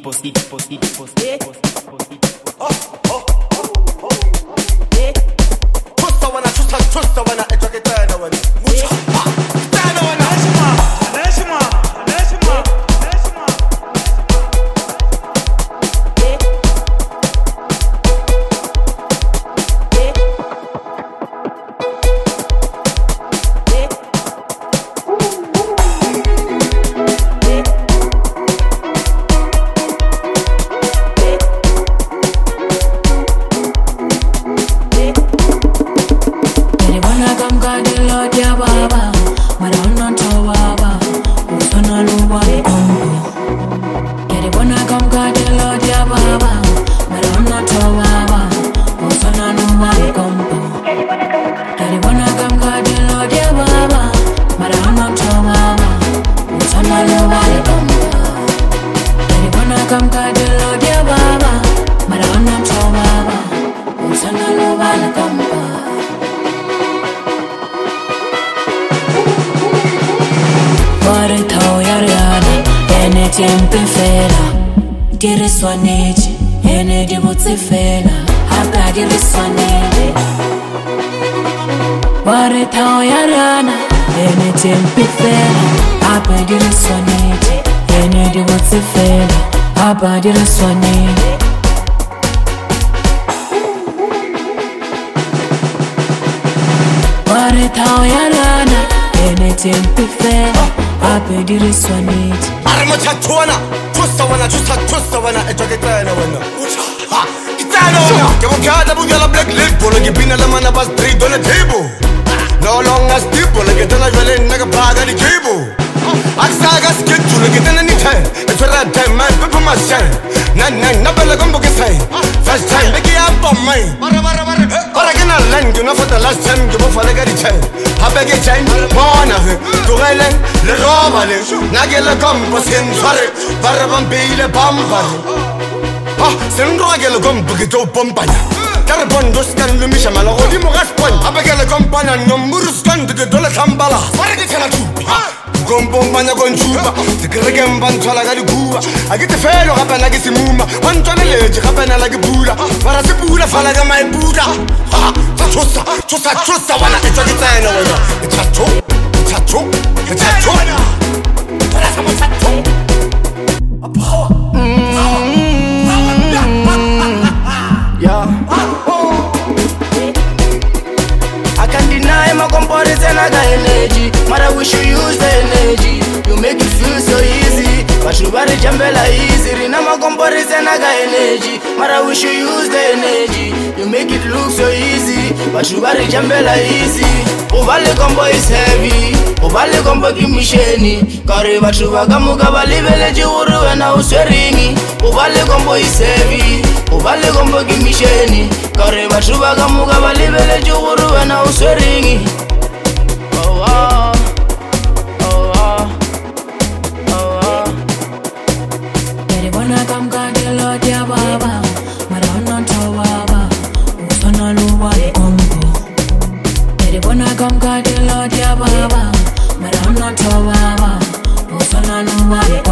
Batho ba ka moka ba lebeletse gore wena o swereng o ba le kombo is heavy o ba le kombo ke mission ka re batho ba ka moka ba lebeletse gore wena o swereng oh oh oh oh oh Kere bona kam ka de lo dia baba mara non to baba usana lo wa kombo Kere bona kam ka de lo dia baba mara non to baba Sana no